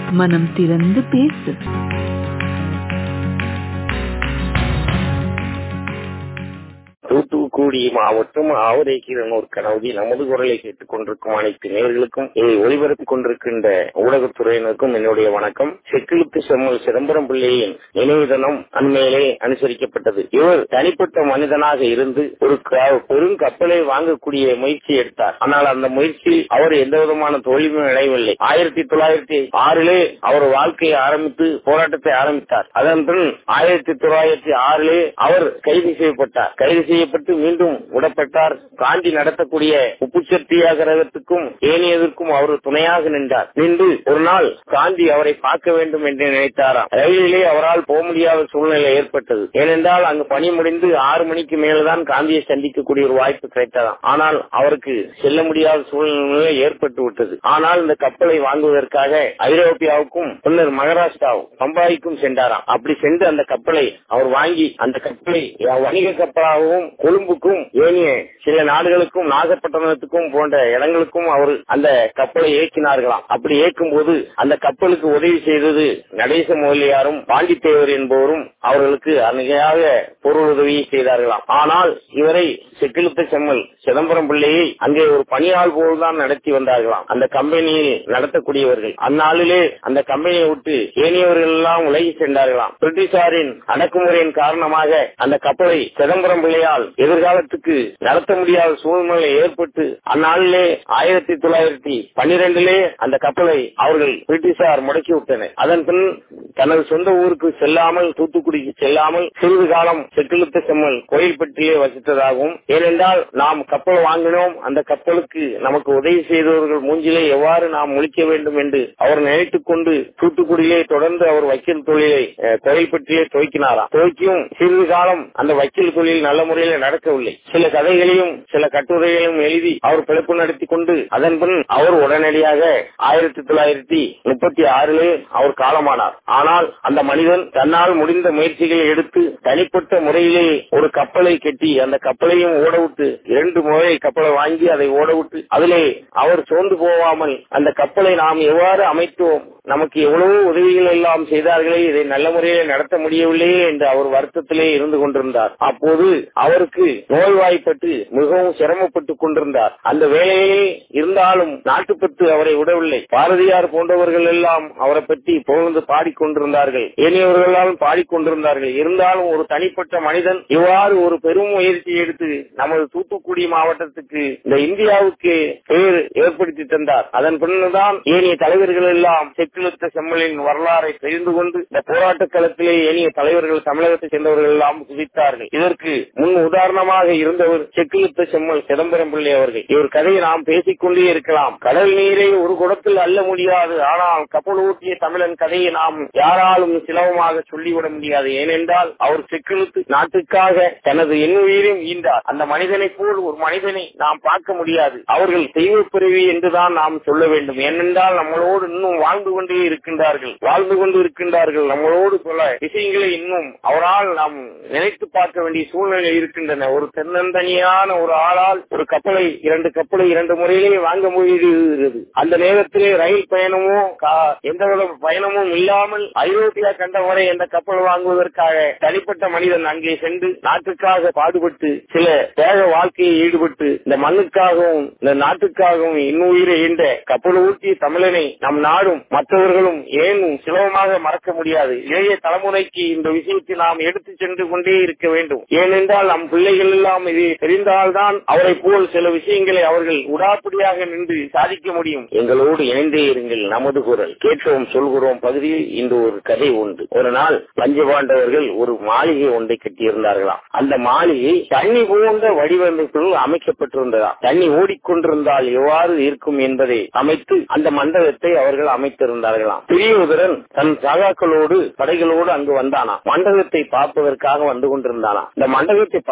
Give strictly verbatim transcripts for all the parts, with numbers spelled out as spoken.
மனம் திறந்து பேசு. தூத்துக்குடி மாவட்டம் ஆவரேக்கீரனூர் கனவுதி நமது குரலை கேட்டுக் கொண்டிருக்கும் அனைத்து நேயர்களுக்கும் இதை ஒளிபரப்பிக் கொண்டிருக்கின்ற ஊடகத்துறையினருக்கும் என்னுடைய வணக்கம். செக்கிழுத்து செம்மல் சிதம்பரம் பிள்ளையின் நினைவு தினம் அண்மையிலே அனுசரிக்கப்பட்டது. இவர் தனிப்பட்ட மனிதனாக இருந்து ஒரு பெரும் கப்பலை வாங்கக்கூடிய முயற்சி எடுத்தார். ஆனால் அந்த முயற்சியில் அவர் எந்த விதமான தோல்வியும் அடையவில்லை. ஆயிரத்தி தொள்ளாயிரத்தி ஆறிலே அவர் வாழ்க்கையை ஆரம்பித்து போராட்டத்தை ஆரம்பித்தார். அதன் பின் ஆயிரத்தி தொள்ளாயிரத்தி ஆறிலே அவர் கைது செய்யப்பட்டார். கைது செய்யப்பட்டு மீண்டும் விடப்பட்டார். காந்தி நடத்தக்கூடிய உப்பு சத்தியாகிரகத்துக்கும் ஏனையதற்கும் அவர் துணையாக நின்றார். நின்று ஒரு நாள் காந்தி அவரை பார்க்க வேண்டும் என்று நினைத்தாராம். ரயிலிலே அவரால் போக முடியாத சூழ்நிலை ஏற்பட்டது. ஏனென்றால் அங்கு பணி முடிந்து ஆறு மணிக்கு மேல்தான் காந்தியை சந்திக்கக்கூடிய ஒரு வாய்ப்பு கிடைத்ததாம். ஆனால் அவருக்கு செல்ல முடியாத சூழ்நிலை ஏற்பட்டு விட்டது. ஆனால் இந்த கப்பலை வாங்குவதற்காக ஐரோப்பியாவுக்கும் பின்னர் மகாராஷ்டிராவும் பம்பாய்க்கும் சென்றாராம். அப்படி சென்று அந்த கப்பலை அவர் வாங்கி அந்த கப்பலை வணிக கப்பலாகவும் கொழும்புக்கும் ஏனைய சில நாடுகளுக்கும் நாகப்பட்டினத்துக்கும் போன்ற இடங்களுக்கும் அவர் அந்த கப்பலை இயக்கினார்களாம். அப்படி இயக்கும் போது அந்த கப்பலுக்கு உதவி செய்தது நடேச முதலியாரும் பாண்டித்தேவர் என்பவரும் அவர்களுக்கு அன்னையாக பொருள் உதவியை செய்தார்களாம். ஆனால் இவரை செக்கிழுத்த செம்மல் சிதம்பரம் பிள்ளையை அங்கே ஒரு பணியாள் போல்தான் நடத்தி வந்தார்களாம் அந்த கம்பெனியில் நடத்தக்கூடியவர்கள். அந்நாளிலே அந்த கம்பெனியை விட்டு ஏனையவர்கள் எல்லாம் உலகி சென்றார்களாம். பிரிட்டிஷாரின் அடக்குமுறையின் காரணமாக அந்த கப்பலை சிதம்பரம் பிள்ளையால் எதிர்காலத்துக்கு நடத்த முடியாத சூழ்நிலை ஏற்பட்டு அந்நாளிலே ஆயிரத்தி தொள்ளாயிரத்தி பன்னிரண்டிலே அந்த கப்பலை அவர்கள் பிரிட்டிஷார் முடக்கி விட்டனர். அதன் பின் தனது சொந்த ஊருக்கு செல்லாமல் தூத்துக்குடிக்கு செல்லாமல் சிறிது காலம் செக்கிழுத்த செம்மல் கோயில்பட்டியிலே வசித்ததாகவும், ஏனென்றால் நாம் கப்பல் வாங்கினோம், அந்த கப்பலுக்கு நமக்கு உதவி செய்தவர்கள் மூஞ்சிலே எவ்வாறு நாம் முழிக்க வேண்டும் என்று அவர் நினைத்துக் கொண்டு தூத்துக்குடியிலே தொடர்ந்து அவர் வக்கீல் தொழிலை கோயில்பட்டியிலே துவக்கினாராம். துவக்கியும் சிறிது காலம் அந்த வக்கீல் தொழில் நல்ல முறையில் நடக்கவில்லை. சில கதைகளையும் சில கட்டுரைகளையும் எழுதி அவர் பிழைப்பு நடத்தி கொண்டு அதன் பின் அவர் உடனடியாக ஆயிரத்தி தொள்ளாயிரத்தி முப்பத்தி ஆறிலே அவர் காலமானார். ஆனால் அந்த மனிதன் தன்னால் முடிந்த முயற்சிகளை எடுத்து தனிப்பட்ட முறையிலே ஒரு கப்பலை கட்டி அந்த கப்பலையும் ஓடவிட்டு இரண்டு முறை கப்பலை வாங்கி அதை ஓடவிட்டு அதிலே அவர் சோர்ந்து போகாமல் அந்த கப்பலை நாம் எவ்வாறு அமைத்தோம், நமக்கு எவ்வளவு உதவிகள் எல்லாம் செய்தார்களே, இதை நல்ல முறையில் நடத்த முடியவில்லையே என்று அவர் வருத்தத்திலே இருந்து கொண்டிருந்தார். அப்போது அவருக்கு நோய்வாய்ப்பட்டு மிகவும் சிரமப்பட்டுக் கொண்டிருந்தார். அந்த வேலையிலே இருந்தாலும் நாட்டுப்பற்று அவரை விடவில்லை. பாரதியார் போன்றவர்கள் எல்லாம் அவரை பற்றி புகழ்ந்து பாடிக்கொண்டிருந்தார்கள், ஏனையவர்களாலும் பாடிக்கொண்டிருந்தார்கள். இருந்தாலும் ஒரு தனிப்பட்ட மனிதன் இவ்வாறு ஒரு பெரும் முயற்சி எடுத்து நமது தூத்துக்குடி மாவட்டத்துக்கு இந்த இந்தியாவுக்கு பெயர் ஏற்படுத்தி தந்தார். அதன் பின்னர்தான் ஏனைய தலைவர்கள் எல்லாம் செக்கிழுத்த செம்மலின் வரலாறை தெரிந்து கொண்டு இந்த போராட்ட களத்திலே ஏனைய தலைவர்கள் தமிழகத்தை சேர்ந்தவர்கள் எல்லாம் குதித்தார்கள். இதற்கு முன் உதாரணமாக இருந்தவர் செக்கிழுத்த செம்மல் சிதம்பரம் பிள்ளை அவர்கள். இவர் கதையை நாம் பேசிக்கொண்டே இருக்கலாம். கடல் நீரை ஒரு குடத்தில் அள்ள முடியாது, ஆனால் கப்பல் ஊட்டிய தமிழன் கதையை நாம் யாராலும் சுலபமாக சொல்லிவிட முடியாது. ஏனென்றால் அவர் செக்கிழுத்து நாட்டுக்காக தனது எண்ணுயிரையும் ஈந்தார். அந்த மனிதனை போல் ஒரு மனிதனை நாம் பார்க்க முடியாது. அவர்கள் தெய்வ பிறவி என்றுதான் நாம் சொல்ல வேண்டும். ஏனென்றால் நம்மளோடு இன்னும் வாழ்ந்து கொண்டே இருக்கின்றார்கள் வாழ்ந்து கொண்டு இருக்கின்றார்கள் நம்மளோடு பல விஷயங்களை இன்னும் அவரால் நாம் நினைத்து பார்க்க வேண்டிய சூழ்நிலை இருக்கின்றன. ஒரு தென்னந்தனியான ஒரு ஆளால் ஒரு கப்பலை இரண்டு கப்பலை இரண்டு முறையிலே வாங்க முடிகிறது. அந்த நேரத்திலே ரயில் பயணமோ எந்தவித பயணமும் இல்லாமல் ஐரோப்பியா கண்டம் வரை எந்த கப்பல் வாங்குவதற்காக தனிப்பட்ட மனிதன் அங்கே சென்று நாட்டுக்காக பாடுபட்டு சில தேக வாழ்க்கையை ஈடுபட்டு இந்த மண்ணுக்காகவும் இந்த நாட்டுக்காகவும் இன்னுயிரை ஈண்ட கப்பல் ஊட்டிய தமிழனை நம் நாடும் மற்றவர்களும் ஏன் சுலபமாக மறக்க முடியாது. இளைய தலைமுறைக்கு இந்த விஷயத்தை நாம் எடுத்து சென்று கொண்டே இருக்க வேண்டும். ஏனென்றால் நம் பிள்ளைகள் எல்லாம் இது தெரிந்தால்தான் அவரை போல் சில விஷயங்களை அவர்கள் உடாப்படியாக நின்று சாதிக்க முடியும். எங்களோடு இணைந்தே இருங்கள். நமது குரல் கேட்கவும் சொல்கிறோம் பகுதியில் இன்று ஒரு கதை உண்டு. ஒரு நாள் பஞ்சபாண்டவர்கள் ஒரு மாளிகை ஒன்றை கட்டியிருந்தார்களாம். அந்த மாளிகை தண்ணி போன்ற வடிவமைப்பில் அமைக்கப்பட்டிருந்ததா. தண்ணி ஓடிக்கொண்டிருந்தால் எவ்வாறு இருக்கும் என்பதை அமைத்து அந்த மண்டபத்தை அவர்கள் அமைத்திருந்தார்களாம். துரியோதனன் தன் சகாக்களோடு படைகளோடு அங்கு வந்தானா. மண்டபத்தை பார்ப்பதற்காக வந்து கொண்டிருந்தானா. இந்த மண்டபத்தை பார்த்தவுடன்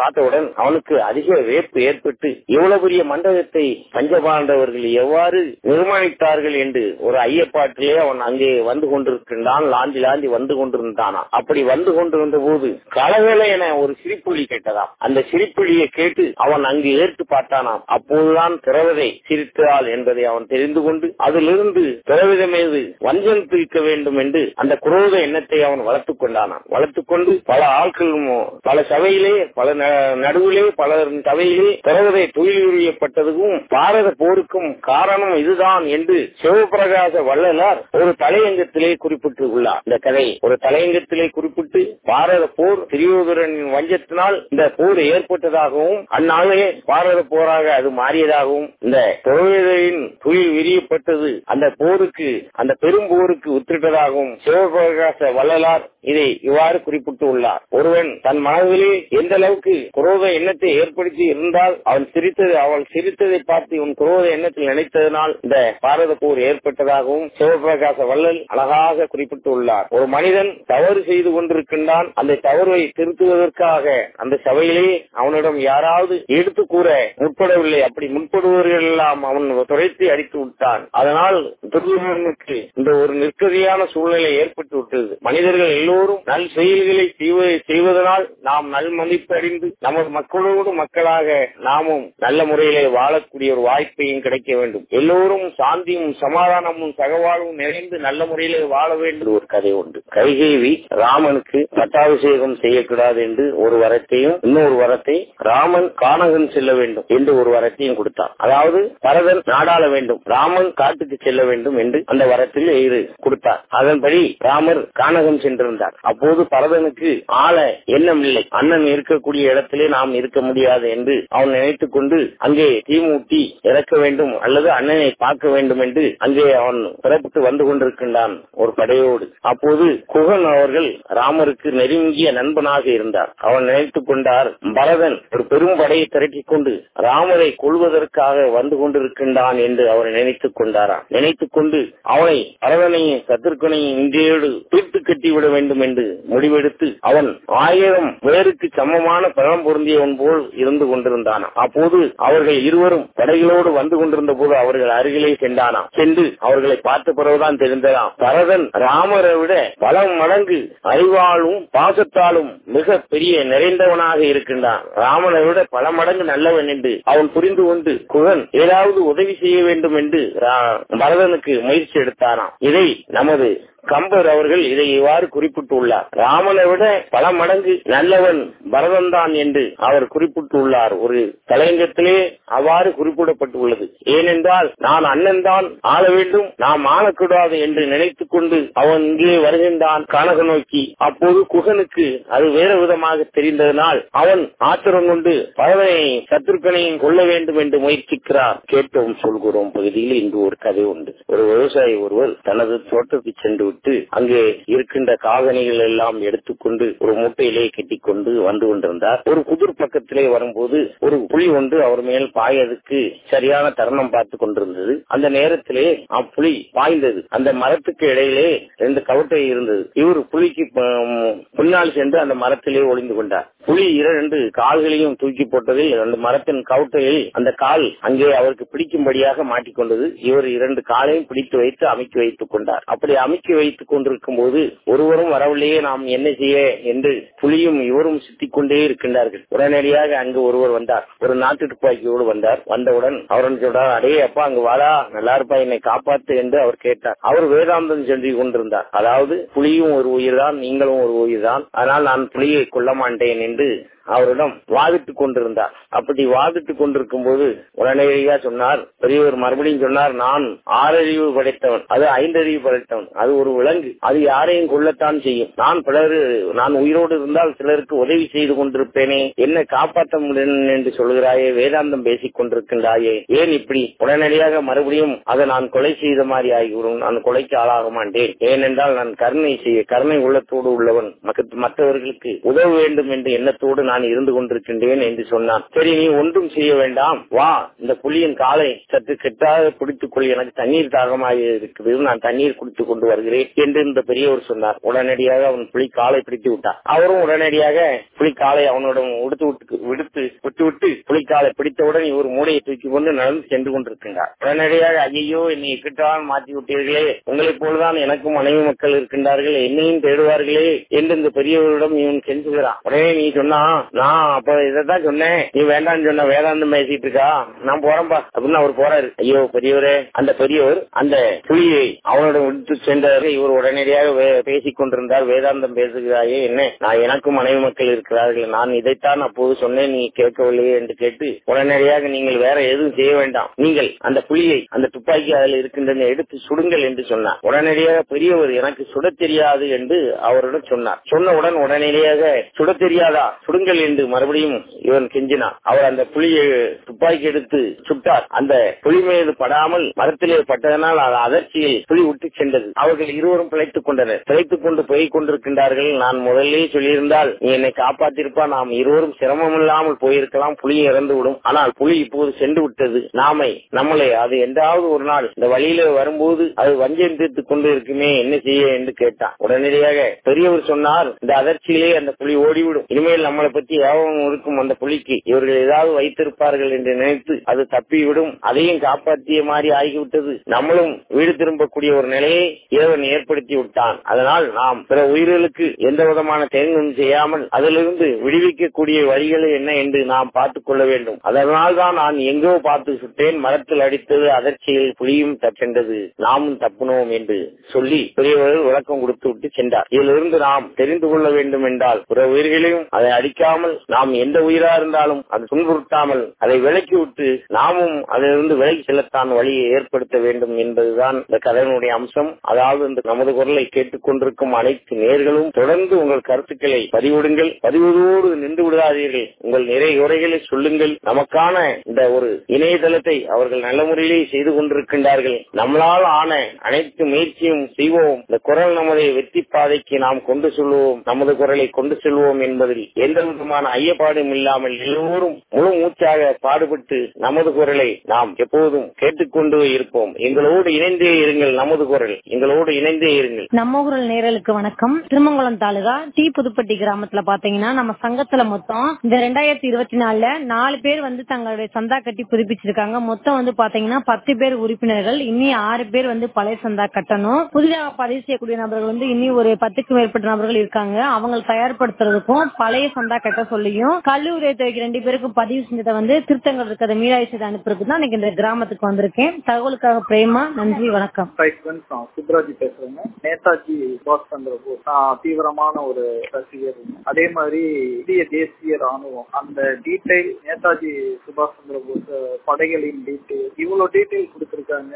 பரதன் அவனுக்கு அதிக வேட்பு ஏற்பட்டு இவ்வளவு பெரிய மண்டபத்தை பஞ்சபாண்டவர்கள் எவ்வாறு நிர்மாணித்தார்கள் என்று ஒரு ஐயப்பாட்டிலே அவன் அங்கே வந்து கொண்டிருக்கின்றான். லாந்தி லாந்தி வந்து கொண்டிருந்தானா. அப்படி வந்து கொண்டிருந்த போது கலகல என ஒரு சிரிப்புளி கேட்டதாம். அந்த சிரிப்புளியை கேட்டு அவன் அங்கு ஏற்று பார்த்தானாம். அப்போதுதான் திரவதை சிரித்தாள் என்பதை அவன் தெரிந்து கொண்டு அதிலிருந்து திரவித மீது வஞ்சம் தீர்க்க வேண்டும் என்று அந்த குரோத எண்ணத்தை அவன் வளர்த்துக் கொண்டானான். வளர்த்துக் கொண்டு பல ஆட்களும் பல சபையிலே பல நடுவிலே பலர் சபையிலே திரவதை துயிலுரியப்பட்டதுக்கும் பாரத போருக்கும் காரணம் இதுதான் என்று சிவபிரகாச வள்ளலார் ஒரு தலையங்கத்திலே குறிப்பிட்டுள்ளார். இந்த கதை ஒரு தலையங்கத்திலே குறிப்பிட்டு பாரத போர் துரியோதனனின் வஞ்சத்தினால் இந்த போர் ஏற்பட்டதாகவும் அந்நாளே பாரத போராக அது மாறியதாகவும் இந்த திரௌபதியின் துயில் விரியப்பட்டது அந்த போருக்கு அந்த பெரும் போருக்கு உத்திட்டதாகவும் சிவபிரகாச வள்ளலார் இதை இவ்வாறு குறிப்பிட்டு உள்ளார். ஒருவன் தன் மனதிலே எந்த அளவுக்கு குரோத எண்ணத்தை ஏற்படுத்தி இருந்தால் அவன் சிரித்தது அவள் சிரித்ததை பார்த்து இவன் குரோத எண்ணத்தில் நினைத்ததனால் இந்த பாரத போர் ஏற்பட்டதாகவும் சிவபிரகாச வள்ளல் அழகாக குறிப்பிட்டு உள்ளார். ஒரு மனிதன் தவறு செய்து கொண்டிருக்கின்றான். அந்த தவறை திருத்துவதற்காக அந்த சபையிலே அவனிடம் யாராவது எடுத்து கூற முற்படவில்லை. அப்படி முற்படுவர்கள் எல்லாம் அவன் துரைத்து அடித்து விட்டான். அதனால் துரியோதனனுக்கு இந்த ஒரு நிற்கதியான சூழ்நிலை ஏற்பட்டு விட்டது. மனிதர்கள் எல்லோரும் நல் செயல்களை செய்வதனால் நாம் நல் மதிப்பு அறிந்து நமது மக்களோடு மக்களாக நாமும் நல்ல முறையிலே வாழக்கூடிய ஒரு வாய்ப்பையும் கிடைக்க வேண்டும். எல்லோரும் சாந்தியும் சமாதானமும் சகவாழ்வும் நிறைந்து நல்ல முறையிலே வாழ வேண்டும். ஒரு கதை உண்டு. கைகேயி ராமனுக்கு பட்டாபிஷேகம் செய்யக்கூடாது என்று ஒரு வரத்தையும் இன்னொரு வரத்தை ராமன் கானகன் செல்ல வேண்டும் என்று ஒரு வரத்தையும் கொடுத்தார். அதாவது பரதன் நாடாள வேண்டும், ராமன் காட்டுக்கு செல்ல வேண்டும் என்று அந்த வரத்தில் இரு கொடுத்தார். அதன்படி ராமர் கானகம் சென்றிருந்தார். அப்போது பரதனுக்கு ஆள எண்ணம் இல்லை. அண்ணன் இருக்கக்கூடிய இடத்திலே நாம் இருக்க முடியாது என்று அவன் நினைத்துக் கொண்டு அங்கே தீமூட்டி இறக்க வேண்டும் அல்லது அண்ணனை பார்க்க வேண்டும் என்று அங்கே அவன் புறப்பட்டு வந்து கொண்டிருக்கின்றான் ஒரு படையோடு. அப்போது குகன் அவர்கள் ராமருக்கு நெருங்கிய நண்பனாக இருந்தார். அவன் நினைத்துக் கொண்டார், பரதன் ஒரு பெரும் படையை திரட்டிக் கொண்டு ராமரை கொள்வதற்காக வந்து கொண்டிருக்கின்றான் என்று அவர் நினைத்துக் கொண்டாராம். நினைத்துக் கொண்டு அவனை பரதனையும் சத்துருக்கனையும் இந்தியோடு தீர்த்து கட்டிவிட வேண்டும் என்று முடிவெடுத்து அவன் ஆயிரம் பேருக்கு சமமான பலம் பொருந்தியவன் போல் இருந்து கொண்டிருந்தானாம். அப்போது அவர்கள் இருவரும் படைகளோடு வந்து கொண்டிருந்த போது அவர்கள் அருகிலே சென்றானாம். சென்று அவர்களை பார்த்த பிறகுதான் தெரிந்ததாம், பரதன் ராமரை விட பல மடங்கு அறிவாலும் பாசத்தாலும் மிக பெரிய நிறைந்தவனாக இருக்கின்றான். ராமனை விட பல மடங்கு நல்லவன் என்று அவன் புரிந்து கொண்டு குகன் ஏதாவது உதவி செய்ய வேண்டும் என்று பரதனுக்கு முயற்சி எடுத்தானாம். இதை நமது கம்பர் அவர்கள் இதை இவ்வாறு குறிப்பிட்டுள்ளார். ராமனை விட பல மடங்கு நல்லவன் பரதன் தான் என்று அவர் குறிப்பிட்டுள்ளார். ஒரு தலையங்கத்திலே அவ்வாறு குறிப்பிடப்பட்டுள்ளது. ஏனென்றால் நான் அண்ணன் தான் ஆள வேண்டும், நாம் ஆளக்கூடாது என்று நினைத்துக் கொண்டு அவன் இங்கே வருகின்றான் கானக நோக்கி. அப்போது குகனுக்கு அது வேறு விதமாக தெரிந்ததனால் அவன் ஆத்திரம் கொண்டு பரதனையும் சத்துருக்கனையும் கொள்ள வேண்டும் என்று முயற்சிக்கிறார். கேட்டோம் சொல்கிறோம் பகுதியில் இன்று ஒரு கதை உண்டு. ஒரு விவசாயி ஒருவர் தனது தோட்டத்தை சென்று அங்கே இருக்கின்ற காகனிகள் எல்லாம் எடுத்துக்கொண்டு ஒரு மூட்டையிலே கட்டிக் கொண்டு வந்து கொண்டிருந்தார். ஒரு புதிர் பக்கத்திலே வரும்போது ஒரு புலி ஒன்று அவர் மேல் பாயதுக்கு சரியான தருணம் பார்த்து கொண்டிருந்தது. அந்த நேரத்திலே அப்புலி பாய்ந்தது. அந்த மரத்துக்கு இடையிலே ரெண்டு கவட்டை இருந்தது. இவர் புலிக்கு முன்னால் சென்று அந்த மரத்திலே ஒளிந்து கொண்டார். புலி இரண்டு கால்களையும் தூக்கி போட்டதில் அந்த மரத்தின் கவட்டையில் அந்த கால் அங்கே அவருக்கு பிடிக்கும்படியாக மாட்டிக்கொண்டது. இவர் இரண்டு காலையும் பிடித்து வைத்து அமைக்கி வைத்துக் கொண்டார். அப்படி அமைக்கி வைத்துக் கொண்டிருக்கும் போது ஒருவரும் வரவில்லையே, நாம் என்ன செய்ய என்று புலியும் இவரும் சுத்திக் கொண்டே இருக்கின்றார்கள். உடனடியாக அங்கு ஒருவர் வந்தார். ஒரு நாட்டு துப்பாக்கியோடு வந்தார். வந்தவுடன் அவருடன் சொல்றார், அடே அப்பா அங்கு வாடா, நல்லா இருப்பா, என்னை காப்பாத்து என்று அவர் கேட்டார். அவர் வேதாந்தம் சென்று கொண்டிருந்தார். அதாவது புலியும் ஒரு உயிர் தான், நீங்களும் ஒரு உயிர் தான், ஆனால் நான் புலியை கொல்ல மாட்டேன் என்று அவரிடம் வாதிட்டுக் கொண்டிருந்தார். அப்படி வாதிட்டுக் கொண்டிருக்கும் போது உடனடியாக சொன்னார், பெரியவர் மறுபடியும் சொன்னார், நான் ஆறறிவு படைத்தவன், அது ஐந்தறிவு படைத்தவன், அது ஒரு விலங்கு, அது யாரையும் கொள்ளத்தான் செய்யும். நான் பிறர் நான் உயிரோடு இருந்தால் சிலருக்கு உதவி செய்து கொண்டிருப்பேனே, என்ன காப்பாற்ற முடியும் என்று சொல்கிறாயே, வேதாந்தம் பேசிக் கொண்டிருக்கின்றாயே, ஏன் இப்படி? உடனடியாக மறுபடியும் அதை நான் கொலை செய்த மாதிரி ஆகிவிடும், நான் கொலைக்கு ஆளாக மாட்டேன், ஏனென்றால் நான் கருணை செய்ய கருணை உள்ளத்தோடு உள்ளவன், மற்றவர்களுக்கு உதவ வேண்டும் என்ற எண்ணத்தோடு நான் இருந்து கொண்டிருக்கின்றேன் என்று சொன்னான். சரி, நீ ஒன்றும் செய்ய வேண்டாம், வா, இந்த புலியின் காலை சற்று கெட்டாக குடித்துக் கொள், எனக்கு தண்ணீர் தாகமாக இருக்குது, நான் தண்ணீர் குடித்துக் கொண்டு வருகிறேன் என்று இந்த பெரியவர் சொன்னார். உடனடியாக அவன் புலி காலை பிடித்து விட்டான். அவரும் உடனடியாக புலி காலை அவனிடம் விடுத்து விடுத்து விட்டு விட்டு புலி காலை பிடித்தவுடன் இவர் மூளையை தூக்கி கொண்டு நடந்து சென்று கொண்டிருக்கின்றார். உடனடியாக ஐயோ என்னை எக்கிட்டால் மாற்றி விட்டீர்களே, உங்களைப் போலதான் எனக்கும் மனைவி மக்கள் இருக்கின்றார்கள், என்னையும் தேடுவார்களே என்று இந்த பெரியவரிடம் இவன் கெஞ்சுகிறான். உடனே நீ சொன்னா நான் அப்ப இதான் சொன்னேன், நீ வேண்டான்னு சொன்ன வேதாந்தம் பேசிட்டு இருக்கா, நான் போறேன்பா அப்படின்னு அவர் போறாரு. ஐயோ பெரியவரே, அந்த பெரியவர் அந்த புலியை அவனிடம் விடுத்து சென்றார்கள். இவர் உடனடியாக பேசிக் கொண்டிருந்தார். வேதாந்தம் பேசுகிறாயே என்ன, நான் எனக்கும் மனைவி மக்கள் இருக்கிறார்கள், நான் இதைத்தான் அப்போது சொன்னேன், நீ கேட்கவில்லையே என்று கேட்டு உடனடியாக நீங்கள் வேற எதுவும் செய்ய வேண்டாம், நீங்கள் அந்த புலியை அந்த துப்பாக்கி அதில் இருக்கின்றன எடுத்து சுடுங்கள் என்று சொன்னார். உடனடியாக பெரியவர் எனக்கு சுட தெரியாது என்று அவரிடம் சொன்னார். சொன்னவுடன் உடனடியாக சுட தெரியாதா, சுடுங்கள் என்று மறுபடியும் இவன் கெஞ்சினார். அவர் அந்த புலியை துப்பாக்கி எடுத்து சுட்டார். அந்த புலி மீது படாமல் மரத்திலே பட்டதனால் அது அதிர்ச்சியில் புலி விட்டு சென்றது. அவர்கள் இருவரும் பிழைத்துக் கொண்டனர். பிழைத்துக் கொண்டு போய் கொண்டிருக்கின்றார்கள். நான் முதலே சொல்லியிருந்தால் நீ என்னை காப்பாற்றிருப்பா, நாம் இருவரும் சிரமம் இல்லாமல் போயிருக்கலாம், புலி இறந்து விடும். ஆனால் புலி இப்போது சென்று விட்டது, நாமை நம்மளை அது என்றாவது ஒரு நாள் இந்த வழியில வரும்போது அது வஞ்சம் தீர்த்துக் கொண்டு இருக்குமே, என்ன செய்ய என்று கேட்டான். உடனடியாக பெரியவர் சொன்னார், இந்த அதிர்ச்சியிலே அந்த புலி ஓடிவிடும், இனிமேல் நம்மளை பற்றி யாவும் இருக்கும் அந்த புலிக்கு இவர்கள் ஏதாவது வைத்திருப்பார்கள் என்று நினைத்து அது தப்பிவிடும், அதையும் காப்பாற்றிய மாதிரி ஆகிவிட்டது, நம்மளும் வீடு திரும்பக்கூடிய ஒரு நிலையை இறைவன் ஏற்படுத்தி விட்டான். அதனால் நாம் பிற உயிர்களுக்கு எந்த விதமான தேங்கும் செய்யாமல் அதிலிருந்து விடுவிக்கக்கூடிய வழிகள் என்ன என்று நாம் பார்த்துக் கொள்ள வேண்டும். அதனால் தான் நான் எங்கோ பார்த்து சுட்டேன், மரத்தில் அடித்தது அதிர்ச்சியில் புலியும் தச்சென்றது, நாமும் தப்புனோம் என்று சொல்லி பெரியவர்கள் விளக்கம் கொடுத்து விட்டு சென்றார். இதிலிருந்து நாம் தெரிந்து கொள்ள வேண்டும் என்றால் பிற உயிர்களையும் அதை அடிக்காமல் நாம் எந்த உயிரா இருந்தாலும் அது துன்புறுத்தாமல் அதை விலக்கி விட்டு நாமும் அதிலிருந்து விலகி செல்லத்தான் வழியை ஏற்படுத்த வேண்டும் என்பதுதான் இந்த கதையினுடைய அம்சம். அதாவது இந்த நமது குரலை கேட்டுக் கொண்டிருக்கும் அனைத்து நேயர்களும் தொடர்ந்து உங்கள் கருத்துக்களை பதிவிடுங்கள், பதிவுதோடு நின்று விடாதீர்கள், உங்கள் நிறை உரைகளை சொல்லுங்கள். நமக்கான இந்த ஒரு இணையதளத்தை அவர்கள் நல்ல முறையிலே செய்து கொண்டிருக்கின்றார்கள். நம்மளால் ஆன அனைத்து முயற்சியும் செய்வோம். இந்த குரல் நமது வெற்றி பாதைக்கு நாம் கொண்டு செல்வோம், நமது குரலை கொண்டு செல்வோம் என்பதில் எந்த விதமான ஐயப்பாடும் இல்லாமல் எல்லோரும் முழு மூச்சாக பாடுபட்டு நமது குரலை நாம் எப்போதும் கேட்டுக்கொண்டு இருப்போம். எங்களோடு இணைந்தே இருங்கள், நமது குரல் எங்களோடு இணைந்தே இருங்கள். நம்ம குரல் நேயர்களுக்கு வணக்கம். திருமங்கலம் தாலுகா டி புதுப்பட்டி கிராமத்துல பாத்தீங்கன்னா நம்ம சங்கத்துல மொத்தம் இந்த ரெண்டாயிரத்தி இருபத்தி நாலுல நாலு பேர் வந்து தங்களுடைய சந்தா கட்டி புதுப்பிச்சிருக்காங்க. மொத்தம் வந்து பாத்தீங்கன்னா பத்து பேர் உறுப்பினர்கள், இன்னி ஆறு பேர் வந்து பழைய சந்தா கட்டணும். புதிதாக பதிவு செய்யக்கூடிய நபர்கள் வந்து இன்னி ஒரு பத்துக்கும் மேற்பட்ட நபர்கள் இருக்காங்க. அவங்க தயார்படுத்துறதுக்கும் பழைய சந்தா கட்ட சொல்லியும் கல்லூரி துறைக்கு ரெண்டு பேருக்கும் பதிவு செஞ்சதை வந்து திருத்தங்கள் இருக்கிறத மீளாய் செய்து அனுப்புறதுக்கு தான் இன்னைக்கு இந்த கிராமத்துக்கு வந்திருக்கேன். தகவலுக்காக பிரேமா, நன்றி, வணக்கம். சுப்ராஜி பேசுறேங்க. நேதாஜி சுபாஷ் சந்திர போஸ் தீவிரமான ஒரு ரசிகர். அதே மாதிரி இந்திய தேசிய ராணுவம் அந்த டீடைல் நேதாஜி சுபாஷ் சந்திர போஸ் படைகளின் டீடைல் இவ்வளவு டீடைல் கொடுத்திருக்காங்க.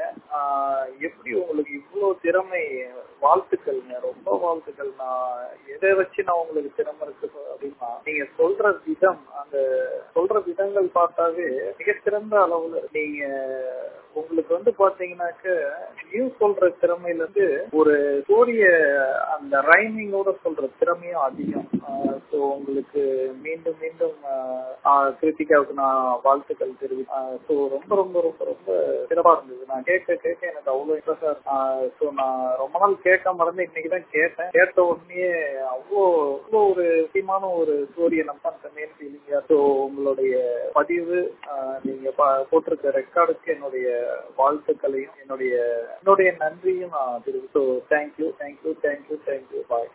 எப்படி உங்களுக்கு இவ்வளவு திறமை, வாழ்த்துக்கள்ங்க, ரொம்ப வாழ்த்துக்கள். நான் எதை வச்சு நான் உங்களுக்கு திறமை இருக்கு அப்படின்னா நீங்க சொல்ற விதம், அந்த சொல்ற விதங்கள் பார்த்தாவே மிக சிறந்த அளவுல நீங்க உங்களுக்கு வந்து பாத்தீங்கன்னாக்க நியூஸ் சொல்ற திறமையில இருந்து ஒரு ஸ்டோரிய அந்த ரைமிங்கோட சொல்ற திறமையும் அதிகம். ஸோ உங்களுக்கு மீண்டும் மீண்டும் கிருத்திகாவுக்கு நான் வாழ்த்துக்கள் தெரிவித்தேன். ஸோ ரொம்ப ரொம்ப ரொம்ப ரொம்ப சிறப்பா இருந்தது. நான் கேட்க கேட்க எனக்கு அவ்வளவு இன்ட்ரெஸ்டா. ஸோ நான் ரொம்ப நாள் கேட்க மறந்து இன்னைக்குதான் கேட்டேன். கேட்ட உடனே அவ்வளோ அவ்வளோ ஒரு முக்கியமான ஒரு ஸ்டோரியை நம்ம மேல் ஃபீலிங்கா. ஸோ உங்களுடைய பதிவு, நீங்க போட்டிருக்க ரெக்கார்டுக்கு என்னுடைய வாழ்த்துக்களையும் என்னுடைய என்னுடைய நன்றியும் நான் தெரிவித்து தேங்க்யூ தேங்க்யூ தேங்க்யூ தேங்க்யூ பாய்.